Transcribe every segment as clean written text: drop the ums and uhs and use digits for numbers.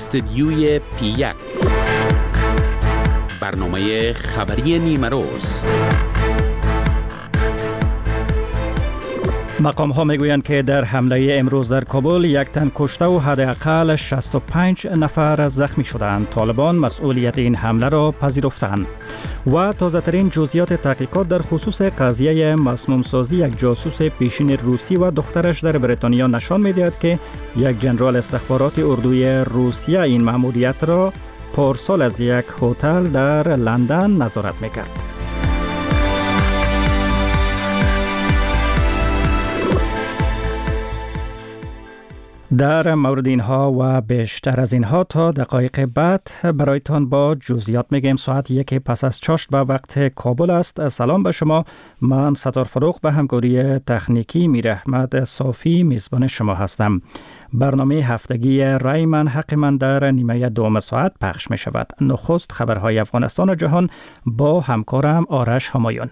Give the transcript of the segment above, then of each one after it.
استدیوی پی1 برنامه خبری نیمه روز. مقام ها میگویند که در حمله امروز در کابل یک تن کشته و حداقل 65 نفر زخمی شدند. طالبان مسئولیت این حمله را پذیرفتند. و تازه ترین جزئیات تحقیقات در خصوص قضیه مسموم سازی یک جاسوس پیشین روسی و دخترش در بریتانیا نشان می‌دهد که یک ژنرال استخبارات اردوی روسیه این مأموریت را پارسال از یک هتل در لندن نظارت می‌کرد. در مورد اینها و بیشتر از اینها تا دقایق بعد برایتان با جزئیات میگیم. ساعت 1 پس از چاشت به وقت کابل است. سلام به شما. من ستار فروغ به همکاری تکنیکی میر احمد صافی میزبان شما هستم. برنامه هفتگی رای من حق من در نیمه دوم ساعت پخش می شود. نخست خبرهای افغانستان و جهان با همکارم آرش همایون.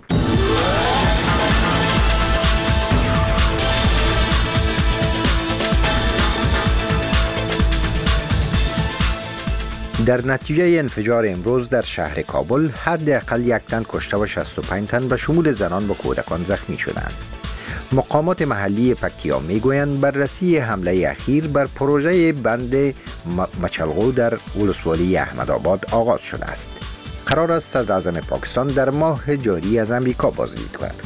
در نتیجه انفجار امروز در شهر کابل حداقل یک تن کشته و 65 تن به شمول زنان و کودکان زخمی شدند. مقامات محلی پکتیا میگویند بررسی حمله اخیر بر پروژه بند مچلغو در ولسوالی احمدآباد آغاز شده است. قرار است صدر اعظم پاکستان در ماه جاری از امریکا بازدید کند.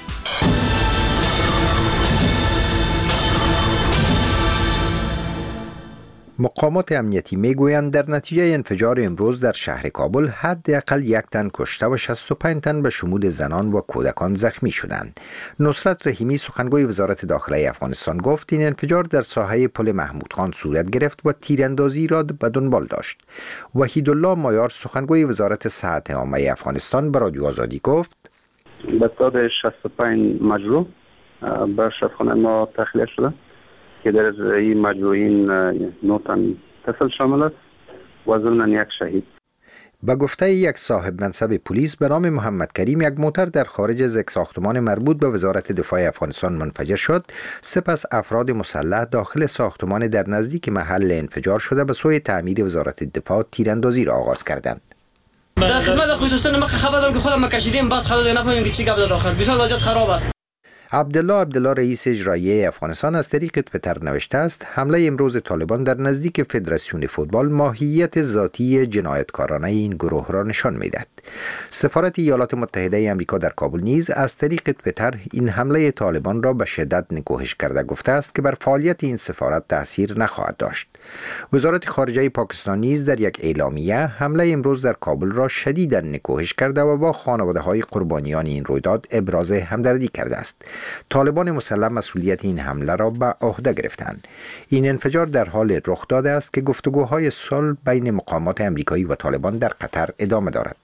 مقامات امنیتی میگویند در نتیجه انفجار امروز در شهر کابل حداقل یک تن کشته و 65 تن به شمول زنان و کودکان زخمی شدند. نصرت رحیمی سخنگوی وزارت داخله افغانستان گفت این انفجار در ساحه پل محمود خان صورت گرفت و تیراندازی را به دنبال داشت. وحیدالله مایار سخنگوی وزارت صحت عامه افغانستان به رادیو آزادی گفت به تعداد 65 مجروح به شفاخانه ما تخلیه شده که در این مجروحین 9 تن طفل شامل است و ضمناً یک شهید. به گفته یک صاحب منصب پلیس به نام محمد کریم، یک موتر در خارج از یک ساختمان مربوط به وزارت دفاع افغانستان منفجر شد. سپس افراد مسلح داخل ساختمان در نزدیک محل انفجار شده به سوی تعمیر وزارت دفاع تیراندازی را آغاز کردند. در خدمت خصوصا ما خبر دارم که خودم کشیدیم، باز خدا نفهمیم که چی گپ داخل. بسیار وضعیت خراب است. عبدالله رئیس اجرایی افغانستان از طریق توییتر نوشته است حمله امروز طالبان در نزدیک فدراسیون فوتبال ماهیت ذاتی جنایتکارانه این گروه را نشان می‌دهد. سفارت ایالات متحده آمریکا در کابل نیز از طریق توییتر این حمله طالبان را به شدت نکوهش کرده گفته است که بر فعالیت این سفارت تأثیر نخواهد داشت. وزارت خارجه پاکستان نیز در یک اعلامیه حمله امروز در کابل را شدیداً نکوهش کرده و با خانواده‌های قربانیان این رویداد ابراز همدردی کرده است. طالبان مسلح مسئولیت این حمله را به عهده گرفتند. این انفجار در حال رخ داده است که گفتگوهای صلح بین مقامات آمریکایی و طالبان در قطر ادامه دارد.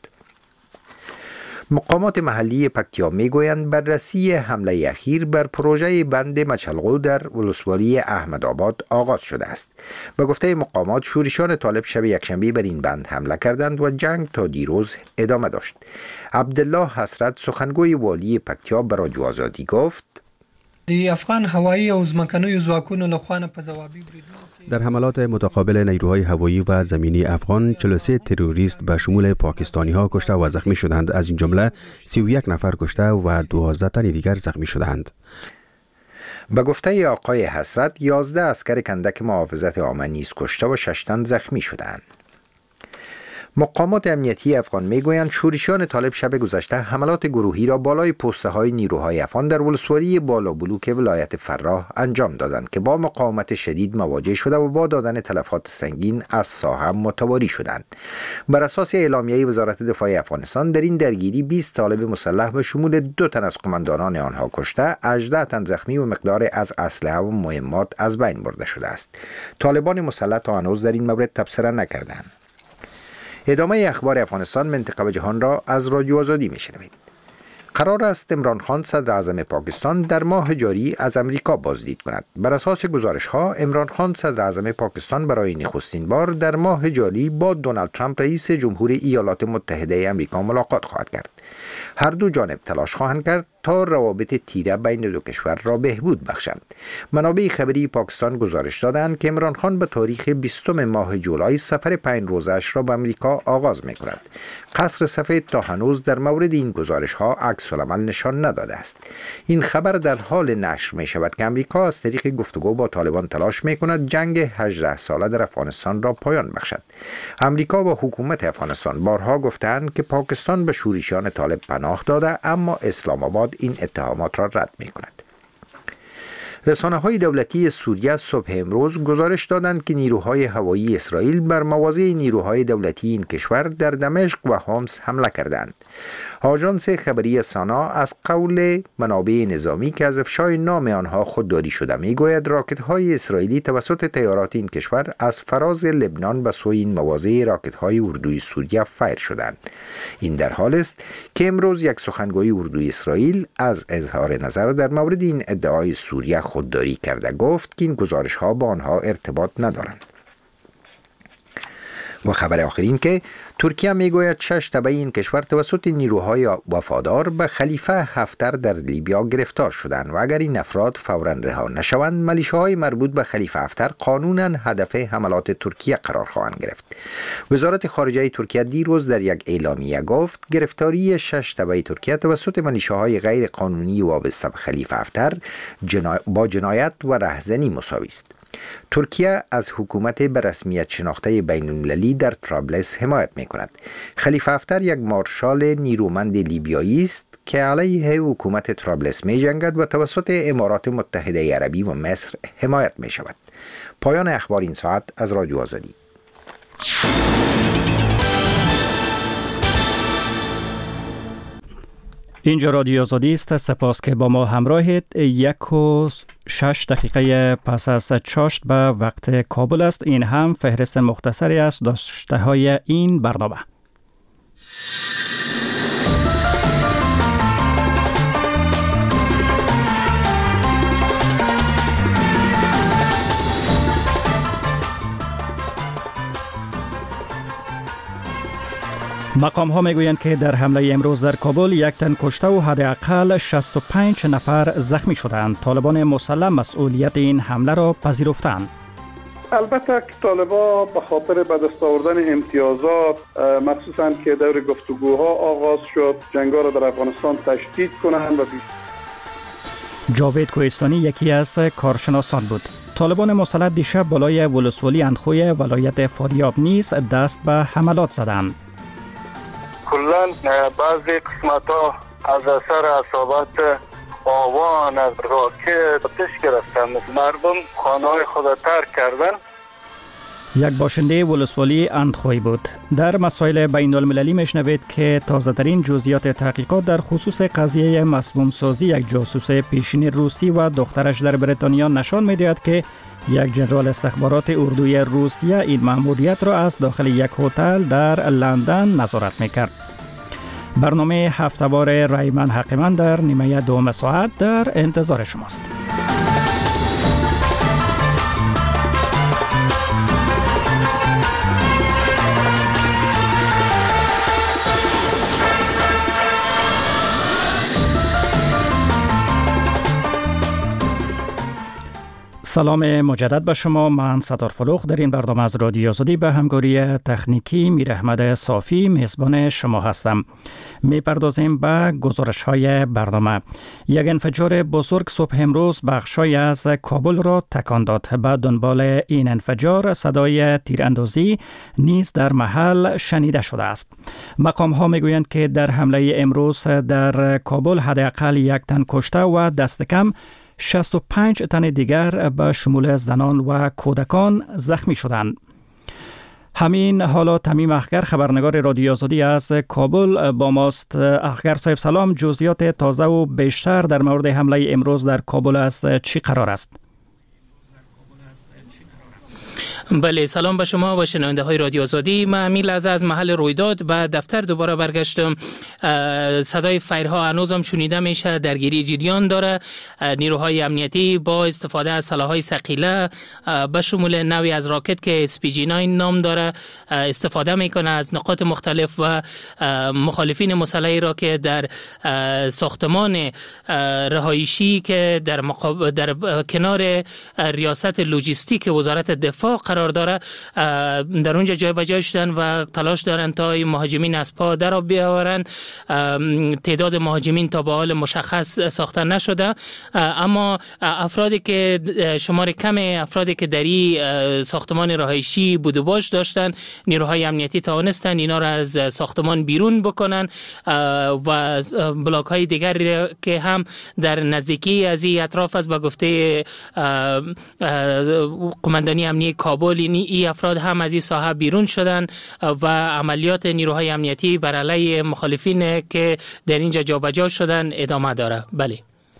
مقامات محلی پکتیا میگویند بررسی حمله اخیر بر پروژه بند مچلغو در ولسوالی احمدآباد آغاز شده است. به گفته مقامات شورشیان طالب شب یکشنبه بر این بند حمله کردند و جنگ تا دیروز ادامه داشت. عبدالله حسرت سخنگوی والی پکتیا به رادیو آزادی گفت د افغان هوایی او ځمکنیو ځواکونو لخوا په ځوابي بریدونو در حملات متقابل نیروهای هوایی و زمینی افغان 43 تروریست به شمول پاکستانی ها کشته و زخمی شدند. از این جمله 31 نفر کشته و 12 تن دیگر زخمی شدند. به گفته آقای حسرت 11 عسکر کندک محافظت عامه نیز کشته و 6 تن زخمی شدند. مقامات امنیتی افغان میگویند شورشیان طالب شب گذشته حملات گروهی را بالای پسته های نیروهای افغان در ولسوالی بالا بلوک ولایت فراه انجام دادند که با مقاومت شدید مواجه شده و با دادن تلفات سنگین از ساحه متواری شدند. بر اساس اعلامیه وزارت دفاع افغانستان در این درگیری 20 طالب مسلح به شمول 2 تن از قماندانان آنها کشته، 18 تن زخمی و مقدار از اسلحه و مهمات از بین برده شده است. طالبان مسلح تا هنوز در این مورد تبصره نکردند. ادامه اخبار افغانستان منطقه و جهان را از رادیو آزادی میشنوید. قرار است عمران خان صدر اعظم پاکستان در ماه جاری از امریکا بازدید کند. بر اساس گزارش ها عمران خان صدر اعظم پاکستان برای نخستین بار در ماه جاری با دونالد ترامپ رئیس جمهور ایالات متحده آمریکا ملاقات خواهد کرد. هر دو جانب تلاش خواهند کرد تا روابط تیره بین دو کشور را بهبود بخشند. منابع خبری پاکستان گزارش دادند که عمران خان به تاریخ 20 ماه جولای سفر 5 روزه‌اش را به امریکا آغاز می‌کند. قصر سفید تا هنوز در مورد این گزارش‌ها عکس‌العمل نشان نداده است. این خبر در حال نشر می‌شود که امریکا از طریق گفتگو با طالبان تلاش می‌کند جنگ 18 ساله در افغانستان را پایان بخشد. امریکا و حکومت افغانستان بارها گفتند که پاکستان به شورشیان طالب پناه داده، اما اسلام آباد این اتهامات را رد می‌کند. رسانه‌های دولتی سوریه صبح امروز گزارش دادند که نیروهای هوایی اسرائیل بر مواضع نیروهای دولتی این کشور در دمشق و حمص حمله کردند. آژانس خبری سانا از قول منابع نظامی که از افشای نام آنها خودداری شده میگوید راکت‌های اسرائیلی توسط طیارات این کشور از فراز لبنان به سوی این مواضع راکت‌های اردوی سوریه فایر شدند. این در حال است که امروز یک سخنگوی اردوی اسرائیل از اظهار نظر در مورد این ادعای سوریه خودداری کرده گفت که این گزارش‌ها با آنها ارتباط ندارند. و خبر آخرین که ترکیه میگوید 6 تبع این کشور توسط نیروهای وفادار به خلیفه هفتر در لیبیا گرفتار شدند و اگر این افراد فوراً رها نشوند میلیشیاهای مربوط به خلیفه هفتر قانوناً هدف حملات ترکیه قرار خواهند گرفت. وزارت خارجه ترکیه دیروز در یک اعلامیه گفت گرفتاری 6 تبع ترکیه توسط میلیشیاهای غیر قانونی وابسته به خلیفه هفتر با جنایت و رهزنی مساوی است. ترکیه از حکومت به رسمیت شناخته بین المللی در طرابلس حمایت می کند. خلیفه هفتر یک مارشال نیرومند لیبیایی است که علیه حکومت طرابلس می جنگد و توسط امارات متحده عربی و مصر حمایت می شود. پایان اخبار این ساعت از رادیو آزادی. اینجا رادیو آزادی است. سپاس که با ما همراهید. 1:06 پس از چاشت به وقت کابل است. این هم فهرست مختصری از داشته های این برنامه. مقام ها میگویند که در حمله امروز در کابل 1 تن کشته و حداقل 65 نفر زخمی شدند. طالبان مسلح مسئولیت این حمله را پذیرفتند. البته که طالبان به خاطر به دست آوردن امتیازات مخصوصا که دور گفتگوها آغاز شد جنگا را در افغانستان تشدید کنند و جاوید کوهستانی یکی از کارشناسان بود. طالبان مسلح دیشب بالای ولسوالی اندخوی ولایت فاریاب نیز دست به حملات زدند. کلاً بعضی قسمت‌ها از اثر اصابت آوان از راکت آتش گرفتند. مردم خانه‌های خود را ترک کردند. یک باشنده ولسوالی اندخوی بود. در مسائل بین المللی میشنوید که تازه ترین جزئیات تحقیقات در خصوص قضیه مسموم سازی یک جاسوس پیشین روسی و دخترش در بریتانیا نشان می‌دهد که یک جنرال استخبارات اردوی روسیه این مأموریت را از داخل یک هتل در لندن نظارت می‌کرد. برنامه هفته‌وار ریمن حقیمن در نیمه دوم ساعت در انتظار شماست. سلام مجدد به شما. من ستار فلوخ در این برنامه از رادیو آزادی به همکاری تکنیکی میر احمد صافی میزبان شما هستم. میپردازیم به گزارش های برنامه. یک انفجار بزرگ صبح امروز بخشای از کابل را تکان داد. به دنبال این انفجار صدای تیراندازی نیز در محل شنیده شده است. مقام ها میگویند که در حمله امروز در کابل حداقل 1 تن کشته و دست کم 65 تن دیگر به شمول زنان و کودکان زخمی شدند. همین حالا تمیم اخگر خبرنگار رادیو آزادی از کابل با ماست. اخگر صاحب سلام، جزئیات تازه و بیشتر در مورد حمله امروز در کابل از چی قرار است؟ بله، سلام به شما و شنونده های رادیو آزادی. من همین لحظه از محل رویداد به دفتر دوباره برگشتم. صدای فایرها هنوزم شنیده میشه، درگیری جریان داره. نیروهای امنیتی با استفاده از سلاح‌های ثقیله به شمول نوعی از راکت که SPG-9 نام داره استفاده میکنه از نقاط مختلف و مخالفین مسلحی را که در ساختمان رهایشی که در کنار ریاست لوجستیک وزارت دفاع قرار داره در اونجا جای به جای شدن و تلاش دارن تا مهاجمین از پا در بیاورن. تعداد مهاجمین تا به حال مشخص ساخته نشده، اما افرادی که شمار کم افرادی که در این ساختمان رهایشی بود و باش داشتن، نیروهای امنیتی توانستن اینا را از ساختمان بیرون بکنن و بلاک های دیگر که هم در نزدیکی از این اطراف است به گفته قماندانی امنیتی کابل این افراد هم از این ساحه بیرون شدن و عملیات نیروهای امنیتی بر علیه مخالفین که در اینجا جابجا شدن ادامه داره. بله.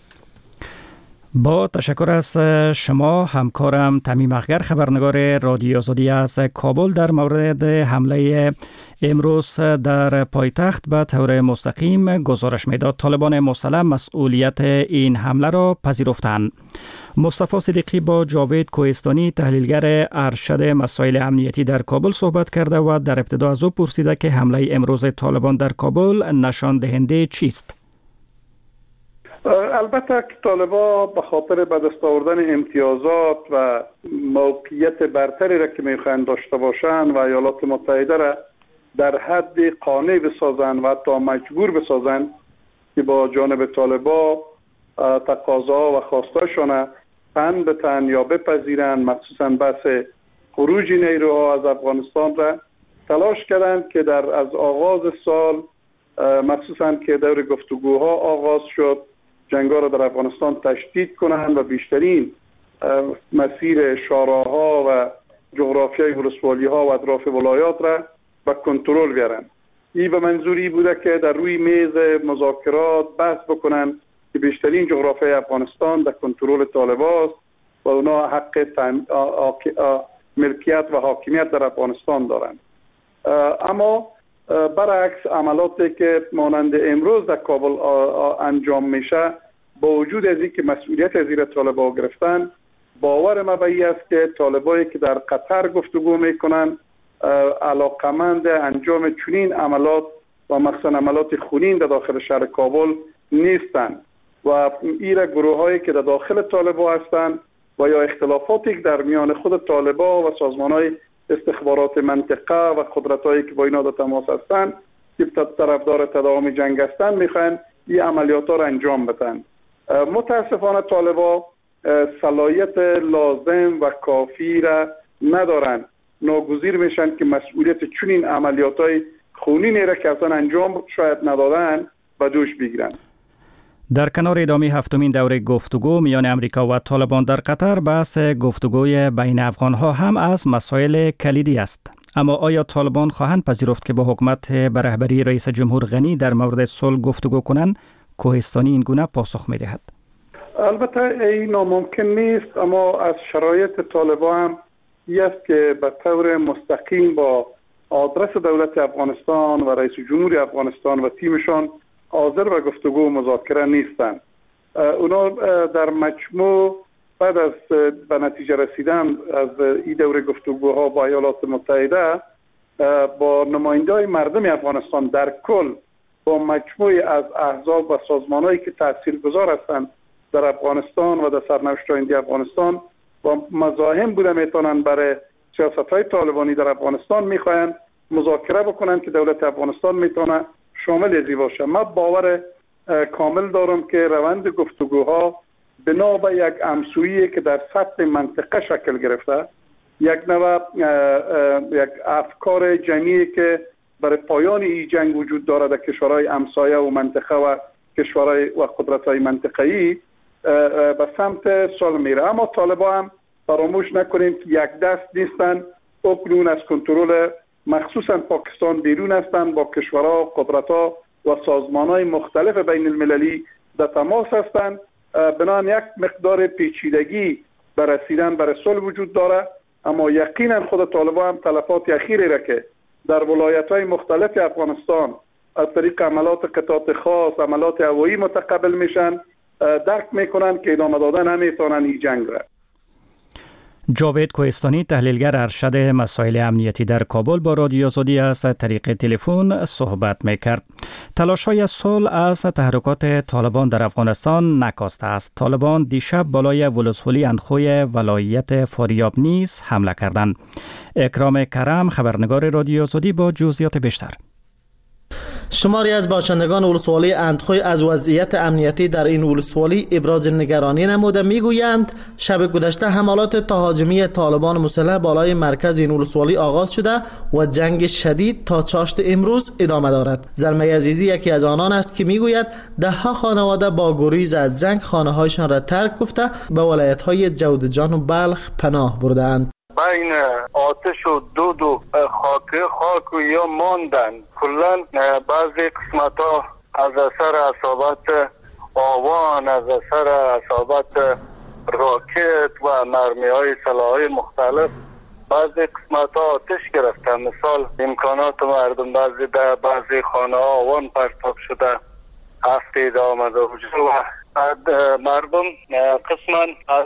با تشکر از شما همکارم تمیم اخگر، خبرنگار رادیو آزادی از کابل، در مورد حمله امروز در پایتخت به طور مستقیم گزارش میداد. طالبان مسلح مسئولیت این حمله را پذیرفتند. مصطفی صدیقی با جاوید کوهستانی تحلیلگر ارشد مسائل امنیتی در کابل صحبت کرده و در ابتدا از او پرسیده که حمله امروز طالبان در کابل نشان دهنده چیست؟ البته که طالبان به خاطر به دست آوردن امتیازات و موقعیت برتری را که میخواهند داشته باشند و ایالات متحده را در حد قانع بسازند و حتی مجبور بسازند که با جانب طالبان تقاضاها و خواستاشان تن به تن یا بپذیرند، مخصوصا بحث خروج نیروها از افغانستان را تلاش کردند که از آغاز سال مخصوصا که دور گفتگوها آغاز شد جنگا را در افغانستان تشدید کنند و بیشترین مسیر شاراها و جغرافیای ولسوالی ها و اطراف ولایات را به کنترل بیارند. این به منظوری بوده که در روی میز مذاکرات بحث بکنند که بیشترین جغرافیای افغانستان در کنترل طالبان است و اونا حق ملکیت و حاکمیت در افغانستان دارند. اما برعکس عملاتی که مانند امروز در کابل انجام میشه، با وجود از اینکه مسئولیت از زیر طالبان گرفتن، باور ما به این است که طالبایی که در قطر گفتگو میکنن علاقمند انجام چنین عملات و مخصوصا عملات خونین در داخل شهر کابل نیستند و این گروه هایی که در داخل طالبان هستند و یا اختلافاتی که در میان خود طالبان و سازمان های استخبارات منطقه و قدرت هایی که با اینا در تماس هستند که طرفدار تداوم جنگ هستند میخواین این عملیات ها را انجام بدن. متاسفانه طالبان صلاحیت لازم و کافی را ندارند، ناگزیر میشن که مسئولیت چنین عملیات های خونینی را که اصلا انجام شاید ندادن به دوش بگیرن. در کنار ادامه هفتمین دوره گفتگو میان امریکا و طالبان در قطر، بحث گفتگوی بین افغانها هم از مسائل کلیدی است. اما آیا طالبان خواهند پذیرفت که با حکومت به رهبری رئیس جمهور غنی در مورد صلح گفتگو کنند؟ کوهستانی این گونه پاسخ می‌دهد. البته این ناممکن نیست، اما از شرایط طالبان هم است که به طور مستقیم با آدرس دولت افغانستان و رئیس جمهور افغانستان و تیمشان حاضر به گفتگو و مذاکره نیستند. اونا در مجموع بعد از به نتیجه رسیدن از این دور گفتگوها با ایالات متحده با نماینده‌های مردم افغانستان در کل، با مجموعی از احزاب و سازمان‌هایی که تاثیرگذار هستند در افغانستان و در سرنوشت آینده افغانستان و مزاحم بوده میتونن برای سیاست‌های طالبانی در افغانستان میخواهند مذاکره بکنن که دولت افغانستان میتونه شامل ازی باشه. من باور کامل دارم که روند گفتگوها بنا به یک همسویی که در سطح منطقه شکل گرفته، یک نوع یک افکار جمعی که برای پایان این جنگ وجود داره در کشورهای همسایه و منطقه و کشورهای و قدرت‌های منطقه‌ای به سمت صلح میره. اما طالبان هم فراموش نکنیم که یک دست نیستن، اکنون از کنترل مخصوصا پاکستان بیرون هستند، با کشورها، قدرت‌ها و سازمان‌های مختلف بین المللی در تماس هستند. بنابراین یک مقدار پیچیدگی برای رسیدن برای صلح وجود داره اما یقینا خود طالبان هم تلفات اخیری را که در ولایت‌های مختلف افغانستان از طریق عملات قطعات خاص، عملات هوایی متقبل میشن، درک میکنن که ادامه دادن نمیتونن این جنگ را. جاوید کوهستانی تحلیلگر ارشد مسائل امنیتی در کابل با رادیو آزادی از طریق تلفن صحبت میکرد. تلاش‌های صلح از تحرکات طالبان در افغانستان نکاسته است. طالبان دیشب بالای ولسوالی اندخوی ولایت فاریاب نیز حمله کردند. اکرام کرم، خبرنگار رادیو آزادی با جزئیات بیشتر. شماری از باشندگان ولسوالی اندخوی از وضعیت امنیتی در این ولسوالی ابراز نگرانی نموده. میگویند شب گذشته حملات تهاجمی طالبان مسلح بالای مرکز این ولسوالی آغاز شده و جنگ شدید تا چاشت امروز ادامه دارد. زلمه عزیزی یکی از آنان است که میگوید ده ها خانواده با گریز از جنگ خانه‌هایشان را ترک گفته به ولایت‌های جودجان و بلخ پناه بردند. بین آتش و دود و خاک و یا ماندن. کلن بعضی قسمت ها از اثر اصابت آوان، از اثر اصابت راکت و مرمی های سلاحی مختلف بعضی قسمت ها آتش گرفتن. مثال امکانات مردم بعضی خانه ها آوان پرتاب شده، هفته آمده و مردم قسما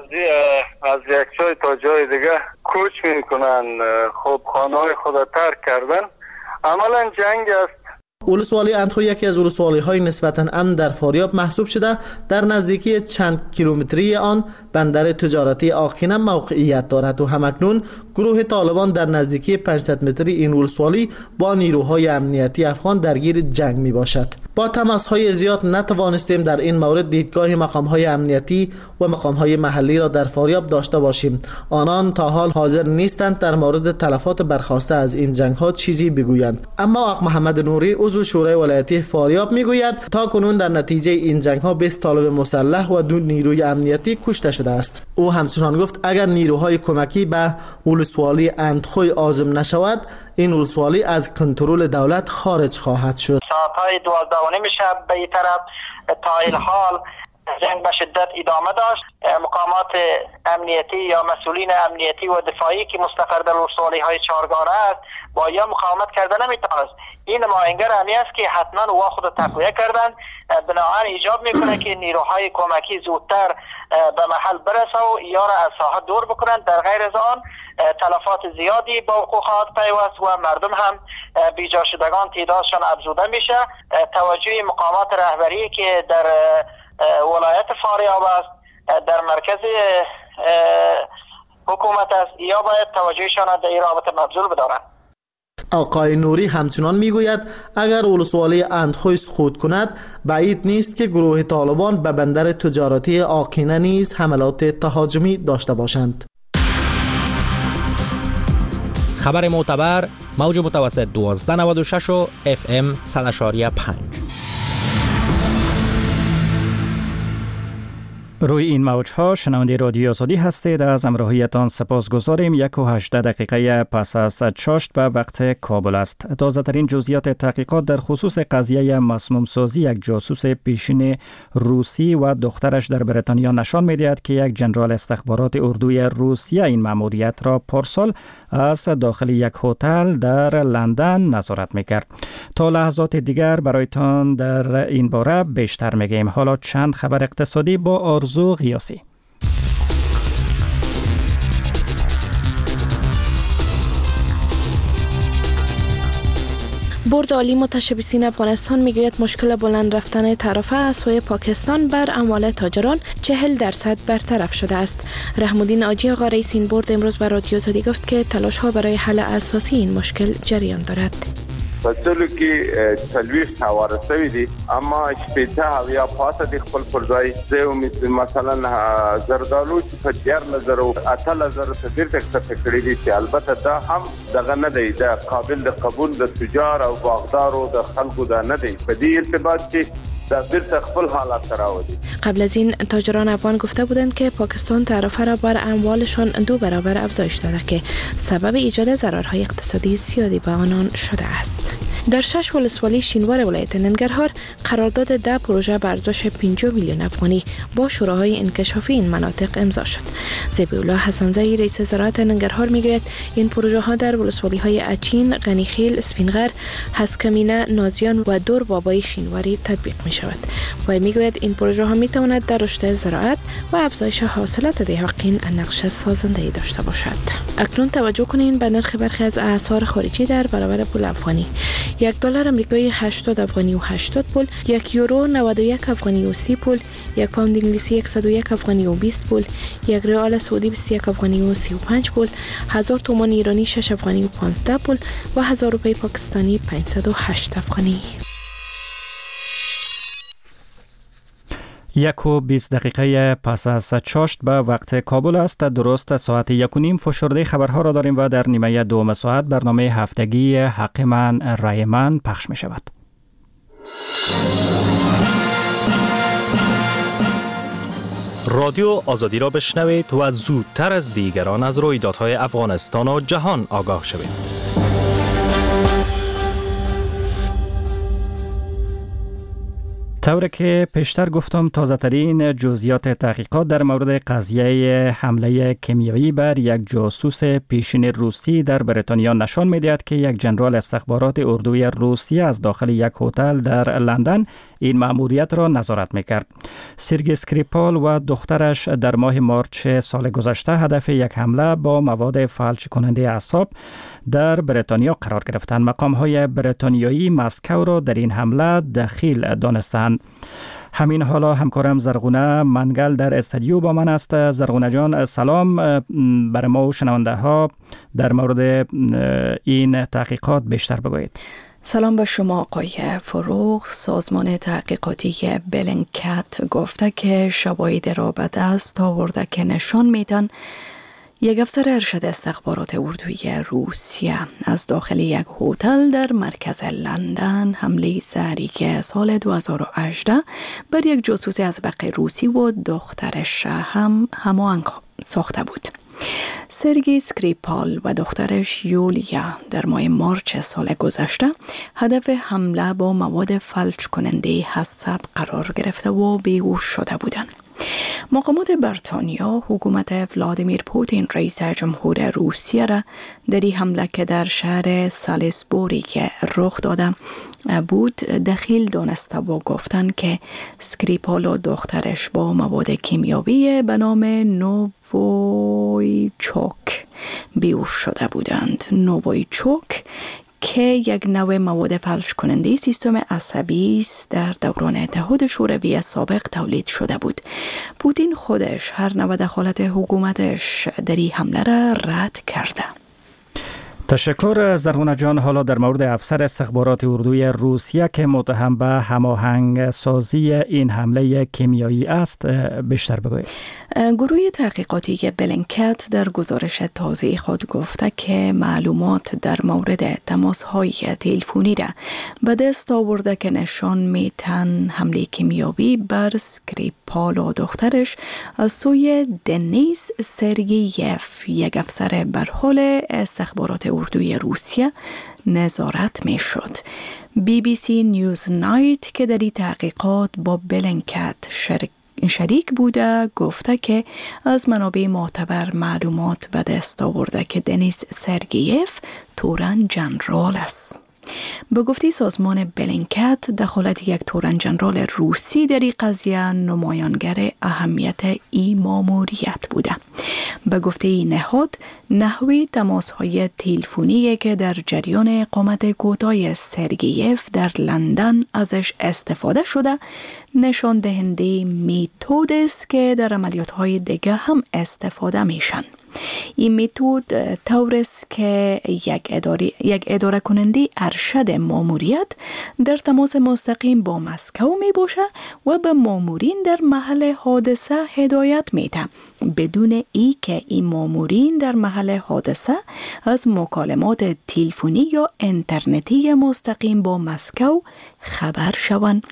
از یک جای تا جای دیگه کوچ میکنن. خب خانه های خود ترک کردن. عملا جنگ است. ولسوالی اندخوی یکی از ولسوالی های نسبتا امن در فاریاب محسوب شده. در نزدیکی چند کیلومتری آن بندر تجارتی آقینه موقعیت دارد و همکنون گروه طالبان در نزدیکی 500 متری این ولسوالی با نیروهای امنیتی افغان درگیر جنگ می باشد. با تماس‌های زیاد نتوانستیم در این مورد دیدگاه مقام‌های امنیتی و مقام‌های محلی را در فاریاب داشته باشیم. آنان تا حال حاضر نیستند در مورد تلفات برخاسته از این جنگ‌ها چیزی بگویند. اما آقا محمد نوری عضو شورای ولایتی فاریاب میگوید تا کنون در نتیجه این جنگ‌ها 20 طالب مسلح و 2 نیروی امنیتی کشته شده است. او همچنان گفت اگر نیروهای کمکی به ولسوالی اندخوی عازم نشود، این ولسوالی از کنترل دولت خارج خواهد شد. ساعت‌های 12 شب به این طرف تا این حال جنگ به شدت ادامه داشت. مقامات امنیتی یا مسئولین امنیتی و دفاعی که مستقر در ولسوالی‌های چهارگانه است با یا مقاومت کردن نمیتونست. این نماینگر همی است که حتما او خود تقویه کردن، بنابراین ایجاب میکنه که نیروهای کمکی زودتر به محل برسه و یا را از ساحه دور بکنن. در غیر از آن تلفات زیادی با وقوع خواهد پیوست و مردم هم بیجا شدگان تعدادشان افزوده میشه. توجه مقامات رهبری که در ولایت فاریاب است در مرکز حکومت است یا باید توجهشان در این رابطه مبذول بدارند. آقای نوری همچنان میگوید اگر ولسوالی اندخوی سقوط کند بعید نیست که گروه طالبان به بندر تجارتی آقینه نیز حملات تهاجمی داشته باشند. خبر معتبر موج متوسط 1296 و FM 100.5. روی این موج‌ها شنونده رادیو آزادی هستید. از همراهیتان سپاسگزاریم. 1:18 دقیقه پس از چاشت به وقت کابل است. تازه‌ترین جزئیات تحقیقات در خصوص قضیه مسموم سازی یک جاسوس پیشین روسی و دخترش در بریتانیا نشان می‌دهد که یک ژنرال استخبارات اردوی روسیه این مأموریت را پارسال از داخل یک هتل در لندن نظارت می‌کرد. تا لحظات دیگر برایتان در این باره بیشتر می‌گوییم. حالا چند خبر اقتصادی با آرزو قیاسی. بورد عالی متشبثین افغانستان میگوید مشکل بلند رفتن طرفه از سوی پاکستان بر اموال تاجران 40% برطرف شده است. رحم‌الدین آجی آقا رئیس این بورد امروز بر رادیو آزادی گفت که تلاش‌ها برای حل اساسی این مشکل جریان دارد. پسلو کې تلويخ توارثوي دي اما شپېته او یا پاسه د خپل پرځای زه مثلا زردالو چې په 10000 او 8000 ته ډېر تکته کړی دي چې البته دا هم دغه نه دی دا قابل د قبول د تجار او باغدارو د خلکو دا نه دی په دې ارتباط چې قبل از این تاجران افغان گفته بودند که پاکستان تعرفه را بر اموالشان 2 برابر افزایش داده که سبب ایجاد ضررهای اقتصادی زیادی به آنان شده است. در 6 ولسوالی شینوار ولایت ننگرهار قرارداد 10 پروژه به ارزش 50 میلیون افغانی با شوراهای انکشافی این مناطق امضا شد. ذبیح الله حسنزئی رئیس زراعت ننگرهار میگوید این پروژه ها در ولسوالی های اچین، غنیخیل، اسفینغر، هسکمینه، نازیان و دور بابای شینواری تطبیق می شود. و میگوید این پروژه ها می تواند در رشد زراعت و افزایش حاصلات دهقان نقش سازنده‌ای داشته باشد. اکنون توجه کنین به نرخ برخی از اسعار خارجی در برابر پول افغانی. $1 آمریکایی 80 افغانی و 80 پول، 1 یورو 91 افغانی و 30 پول، 1 پوند انگلیسی 101 افغانی و 20 پول، 1 ریال سعودی 21 افغانی و 35 پول، 1000 تومان ایرانی 6 افغانی و 15 پول و 1000 روپیه پاکستانی 508 افغانی. 1:20 پس از چاشت به وقت کابل است. درست ساعت 1:30 فشرده خبرها را داریم و در نیمه دوم ساعت برنامه هفتگی حق من رای من پخش می شود. رادیو آزادی را بشنوید و زودتر از دیگران از رویدادهای افغانستان و جهان آگاه شوید. طوری که پیشتر گفتم تازه ترین جزئیات تحقیقات در مورد قضیه حمله کیمیایی بر یک جاسوس پیشین روسی در بریتانیا نشان می‌دهد که یک ژنرال استخبارات اردوی روسیه از داخل یک هتل در لندن این مأموریت را نظارت می‌کرد. سرگئی اسکریپال و دخترش در ماه مارچ سال گذشته هدف یک حمله با مواد فلج کننده اعصاب در بریتانیا قرار گرفتند. مقام‌های بریتانیایی مسکو را در این حمله دخیل دانستند. همین حالا همکارم زرغونه منگل در استودیو با من است. زرغونه جان سلام. برای ما و شنونده ها در مورد این تحقیقات بیشتر بگویید. سلام به شما آقای فروغ. سازمان تحقیقاتی بلینکت گفته که شواهد را به دست آورده که نشان میدن یک افسر ارشد استخبارات اردوی روسیه از داخل یک هتل در مرکز لندن حمله سحری که سال 2018 بر یک جاسوس از بقیه روسی و دخترش هم هماهنگ ساخته بود. سرگئی اسکریپال و دخترش یولیا در ماه مارچ سال گذشته هدف حمله با مواد فلج کننده عصب قرار گرفته و بیهوش شده بودند. مقامات بریتانیا حکومت ولادیمیر پوتین رئیس جمهور روسیه را در این حمله که در شهر سالیزبوری که رخ داده بود دخیل دانسته و گفتند که اسکریپال و دخترش با مواد کیمیایی به نام نوویچوک بیهوش شده بودند. نوویچوک که یک نوع مواد فلج کننده سیستم عصبی است در دوران اتحاد شوروی سابق تولید شده بود. پوتین خودش هر نوع دخالت حکومتش در این حمله را رد کرده. تشکر زرغونه جان. حالا در مورد افسر استخبارات اردوی روسیه که متهم به هماهنگ سازی این حمله کیمیایی است بیشتر بگویید. گروه تحقیقاتی بلینکت در گزارش تازه خود گفته که معلومات در مورد تماس‌های تلفنی را به دست آورده که نشان میدن حمله کیمیایی بر اسکریپال و دخترش از سوی دنیس سرگییف یک افسر بر حال استخبارات اردوی روسیه نظارت می شد. BBC نیوز نایت که در این تحقیقات با بلینکت شریک بوده گفته که از منابع معتبر معلومات به دست آورده که دنیس سرگییف تورن ژنرال است. به گفته سازمان بلینکت دخالت یک تورن ژنرال روسی در این قضیه نمایانگر اهمیت این ماموریت بوده. به گفته این نهاد نحوی تماس‌های تلفنی که در جریان اقامت کوتاه سرگییف در لندن ازش استفاده شده نشان دهنده متد است که در عملیات‌های دیگه هم استفاده میشن. این متد طور است که یک اداره کننده ارشد ماموریت در تماس مستقیم با مسکو می باشه و به مامورین در محل حادثه هدایت میده بدون ای که این مامورین در محل حادثه از مکالمات تلفنی یا اینترنتی مستقیم با مسکو خبر شوند.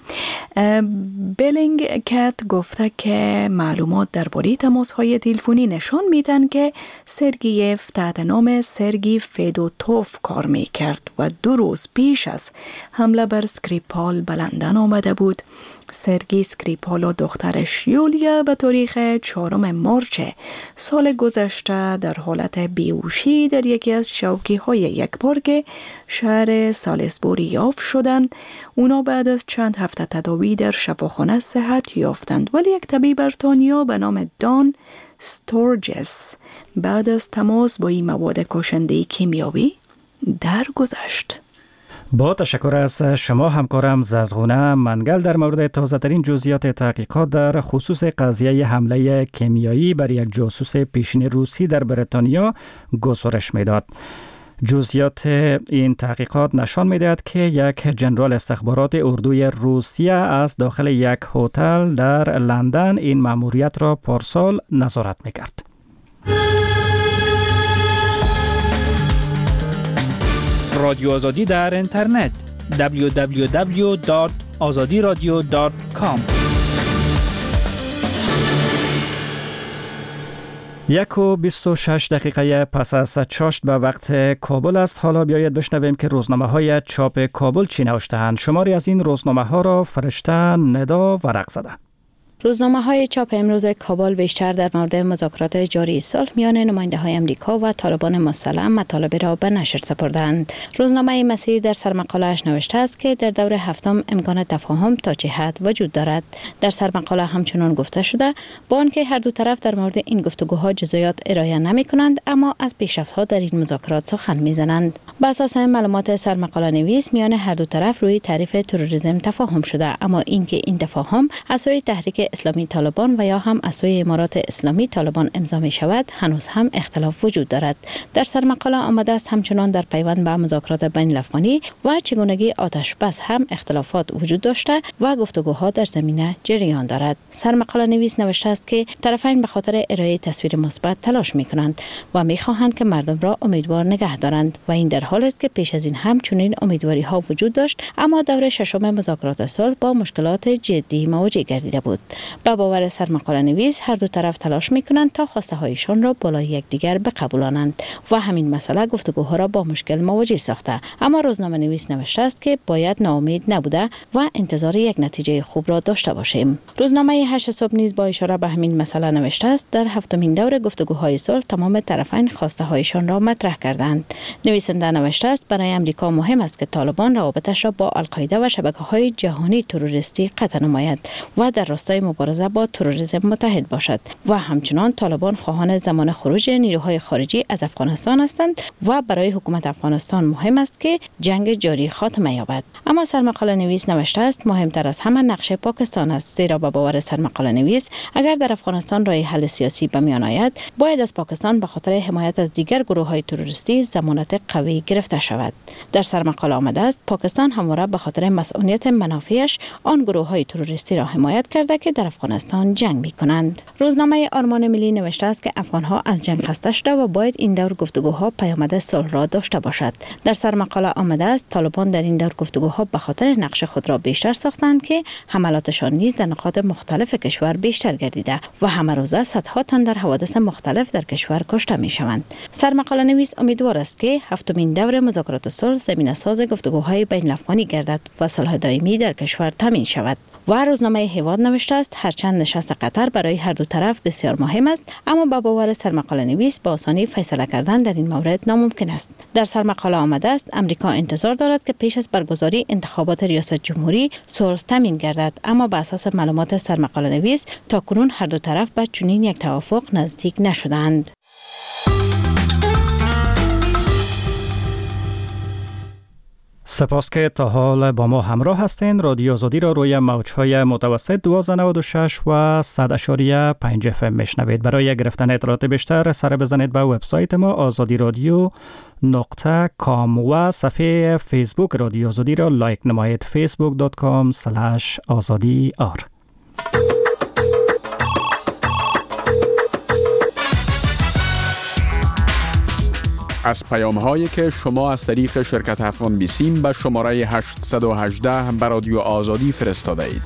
بلینکت گفته که معلومات درباره تماس‌های تلفنی نشان میدن که سرگیف تحت نام سرگی فدوتوف کار میکرد و 2 روز پیش از حمله بر اسکریپال به لندن آمده بود. سرگی اسکریپال و دخترش یولیا به تاریخ 4 مارچ سال گذشته در حالت بیهوشی در یکی از چوکی‌های یک پارک شهر سالیسبوری یافت شدند. اونا بعد از چند هفته تداوی در شفاخانه صحت یافتند، ولی یک طبیب بریتانیا به نام دان ستورجس بعد از تماس با این مواد کشنده کیمیایی درگذشت. با تشکر از شما همکارم زرغونه منگل در مورد تازه ترین جزئیات تحقیقات در خصوص قضیه حمله کیمیایی بر یک جاسوس پیشین روسی در بریتانیا گزارش میداد. جزئیات این تحقیقات نشان میدهد که یک ژنرال استخبارات اردوی روسیه از داخل یک هتل در لندن این مأموریت را پارسال نظارت میکرد. رادیو آزادی در اینترنت www.azadiradio.com 1:26 پس از چاشت به وقت کابل است. حالا بیایید بشنویم که روزنامه‌های چاپ کابل چی نوشته‌اند. شماری از این روزنامه‌ها را فرشته، ندا ورق زده. روزنامه‌های چاپ امروز کابل بیشتر در مورد مذاکرات جاری صلح میان نماینده‌های آمریکا و طالبان مسلح مطالب را به نشر سپردند. روزنامه مسیر در سرمقاله‌اش نوشته است که در دور هفتم امکان تفاهم تا چه حد وجود دارد. در سرمقاله همچنان گفته شده با آنکه هر دو طرف در مورد این گفتگوها جزئیات ارائه نمی‌کنند، اما از پیشرفت‌ها در این مذاکرات سخن می‌زنند. بر اساس معلومات سرمقاله نویس میان هر دو طرف روی تعریف تروریسم تفاهم شده، اما اینکه این تفاهم از سوی تحریک اسلامی طالبان و یا هم از سوی امارات اسلامی طالبان امضا می شود هنوز هم اختلاف وجود دارد. در سرمقاله آمده است همچنان در پیوند به مذاکرات بین الافغانی و چگونگی آتش بس هم اختلافات وجود داشته و گفتگوها در زمینه جریان دارد. سرمقاله نویس نوشته است که طرفین به خاطر ارائه تصویر مثبت تلاش می کنند و می خواهند که مردم را امیدوار نگه دارند و این در حالی است که پیش از این هم چنین امیدواری ها وجود داشت، اما دور ششم مذاکرات صلح با مشکلات جدی مواجه گردیده بود. با باور سرمقاله نویس هر دو طرف تلاش می‌کنند تا خواسته هایشان را بالای یکدیگر بقبولانند و همین مسئله گفتگوها را با مشکل مواجه ساخته، اما روزنامه نویس نوشته است که باید ناامید نبوده و انتظار یک نتیجه خوب را داشته باشیم. روزنامه 8 صبح نیز با اشاره به همین مسئله نوشته است در هفتمین دور گفتگوهای صلح تمام طرفین خواسته هایشان را مطرح کردند. نویسنده نوشته است برای امریکا مهم است که طالبان روابطش را با القاعده و شبکه‌های جهانی تروریستی قطع نماید و در راستای مبارزه با تروریسم متحد باشد و همچنان طالبان خواهان زمان خروج نیروهای خارجی از افغانستان هستند و برای حکومت افغانستان مهم است که جنگ جاری خاتمه یابد. اما سرمقاله نویس نوشته است مهمتر از همه نقش پاکستان است، زیرا به باور سرمقاله نویس اگر در افغانستان راه حل سیاسی به میان آید باید از پاکستان به خاطر حمایت از دیگر گروه‌های تروریستی ضمانت قوی گرفته شود. در سرمقاله آمده است پاکستان همواره به خاطر مسئولیت منافعش آن گروه‌های تروریستی را حمایت کرده که در افغانستان جنگ می‌کنند. روزنامه آرمان ملی نوشته است که افغان‌ها از جنگ خسته شده و باید این دور گفتگوها پیامد صلح را داشته باشد. در سرمقاله آمده است طالبان در این دور گفتگوها به خاطر نقش خود را بیشتر ساختند که حملاتشان نیز در نقاط مختلف کشور بیشتر گردیده و همه روزه صدها تن در حوادث مختلف در کشور کشته می‌شوند. سرمقاله نویس امیدوار است که هفتمین دور مذاکرات صلح زمینه‌ساز گفتگوهای بین الافغانی گردد و صلح دائمی در کشور تامین شود. و روزنامه هواد نوشته است هرچند نشست قطر برای هر دو طرف بسیار مهم است، اما با باور سرمقاله نویس با آسانی فیصله کردن در این مورد ناممکن است. در سرمقاله آمده است امریکا انتظار دارد که پیش از برگزاری انتخابات ریاست جمهوری صلح تامین گردد، اما بر اساس معلومات سرمقاله نویس تاکنون هر دو طرف به چنین یک توافق نزدیک نشدند. سپاس که تا حال با ما همراه هستین. رادیو آزادی را روی موج‌های متوسط 1296 و 100.5 FM میشنوید. برای گرفتن اطلاعات بیشتر سر بزنید به وبسایت ما azadiradyo.com و صفحه فیسبوک رادیو آزادی را لایک نمایید. facebook.com/azadiar. از پیام‌هایی که شما از طریق شرکت افغان بیسیم به شماره 818 به رادیو آزادی فرستاده اید.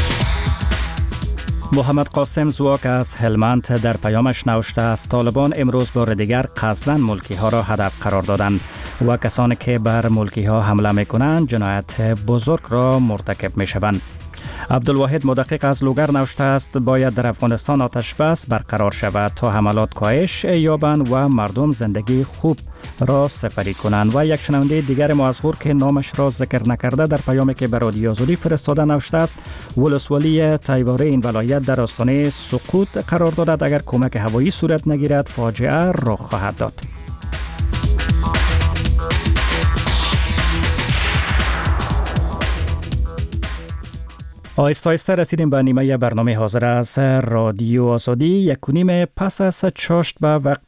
محمد قاسم زواک از هلمند در پیامش نوشته است طالبان امروز بار دیگر قصداً ملکی ها را هدف قرار دادند و کسانی که بر ملکی ها حمله می کنند جنایت بزرگ را مرتکب می شوند. عبدالواحد مدقق از لوگر نوشته است باید در افغانستان آتش بس برقرار شود تا حملات کاهش یابند و مردم زندگی خوب را سپری کنند. و یک شنونده دیگر مازغور که نامش را ذکر نکرده در پیامی که به رادیو آزادی فرستاده نوشته است ولسوالی تیواره این ولایت در آستانه سقوط قرار دارد. اگر کمک هوایی صورت نگیرد فاجعه رخ خواهد داد. آهسته آهسته رسیدیم به نیمه برنامه حاضر از رادیو آزادی. 1:30 پس از چاشت به وقت